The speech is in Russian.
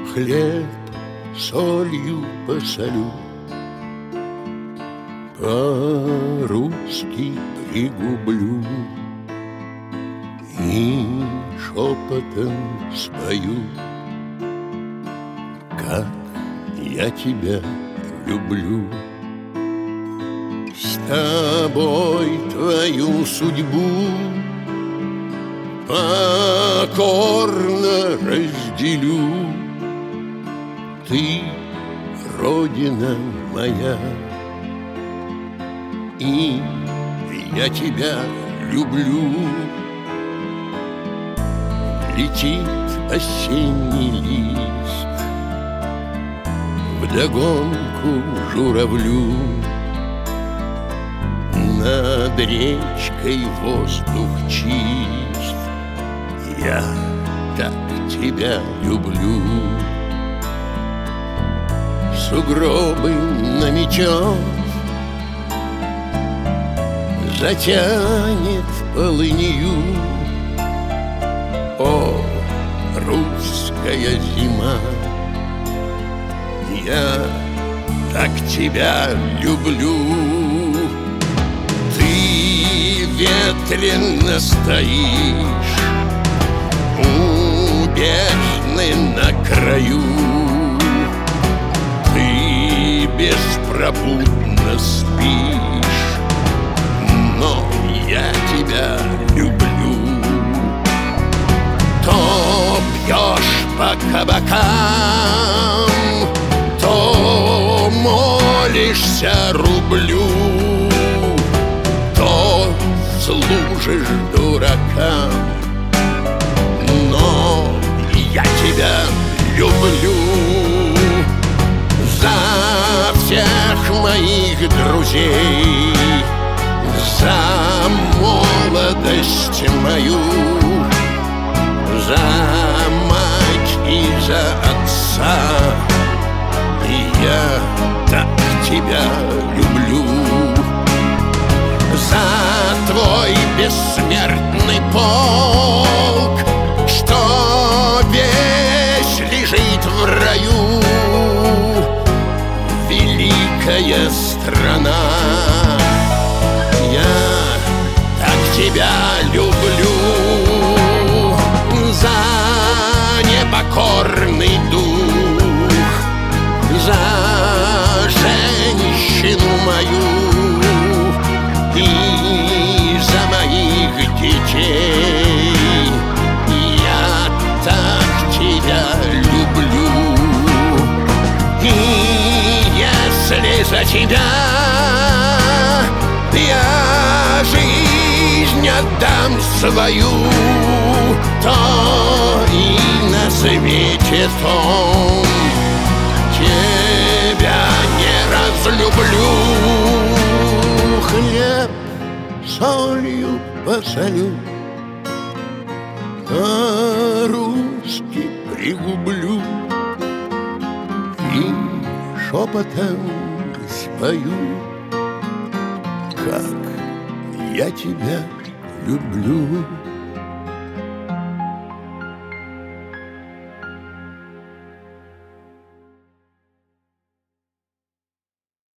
Хлеб солью посолю, по-русски пригублю и шепотом спою, как я тебя люблю. С тобой твою судьбу покорно разделю. Ты родина моя, и я тебя люблю. Летит осенний лист вдогонку журавлю. Над речкой воздух чист, я так тебя люблю. Сугробы наметет, затянет полынью. О, русская зима, я так тебя люблю. Ты ветренно стоишь у бездны на краю. Ты беспробудно спишь, но я тебя люблю. То бьешь по кабакам, то молишься рублю, то служишь дуракам, но я тебя люблю. За всех моих друзей, за молодость мою, за мать и за отца, я так тебя люблю. За твой бессмертный полк, что весь лежит в раю. Великая страна, я так тебя люблю. За непокорный дух, за женщину мою и за моих детей, я так тебя люблю. И если за тебя я жизнь отдам свою, то и на свете том тебя не разлюблю. Хлеб солью посолю, по-русски пригублю и шепотом спою, как я тебя люблю.